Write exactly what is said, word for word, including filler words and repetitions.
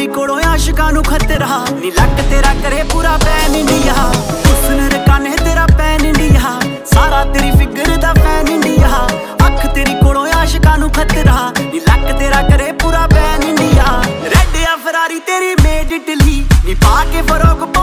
तेरी कोलों आशिकां नू खतरा नी लक तेरा करे पूरा पैन इंडिया हुस्न रकाने तेरा पैन इंडिया सारा तेरी फिगर दा फैन इंडिया अख तेरी कोलों आशिकां नू खतरा नी लक तेरा करे पूरा पैन इंडिया रेड या फरारी तेरी मेड इटली नी पा के फरोग